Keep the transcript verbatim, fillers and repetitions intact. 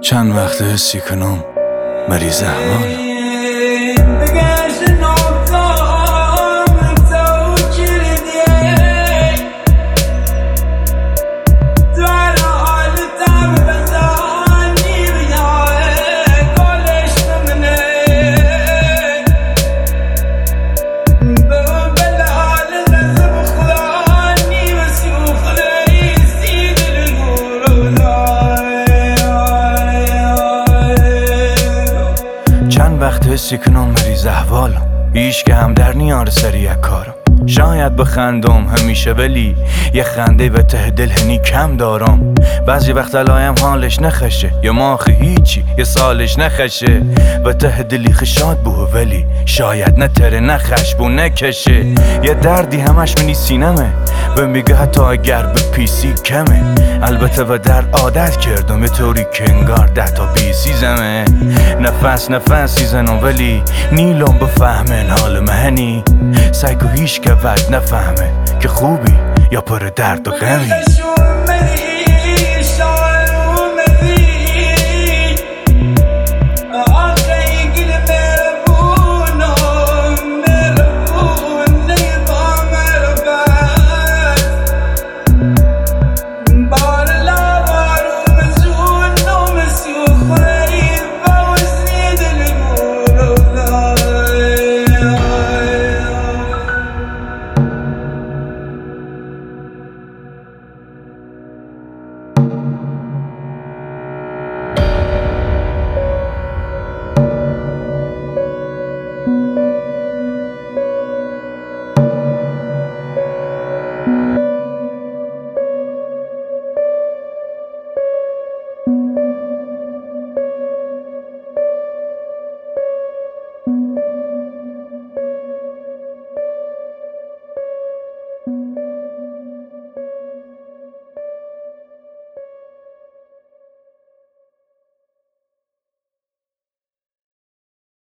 چند وقت حسی کنم مریض احوال چند وقت حسی کنم مریض احوالم هیچ که هم در نیار سری یک کارم شاید بخندم همیشه ولی یه خنده به ته دل هنی کم دارم بعضی وقت لایم حالش نخشه یا ماخی هیچی یه سالش نخشه و ته دلی خشاد بوه ولی شاید نتره نخش بو نکشه یه دردی همش منی سینمه و میگه حتی اگر به پیسی کمه البته و در عادت کردم یه طوری که انگار ده تا بیسی زمه نفس نفسی زنم ولی نیلم بفهمن حال مهنی سایکو هیچ که ود نفهمه که خوبی یا پر درد و غمی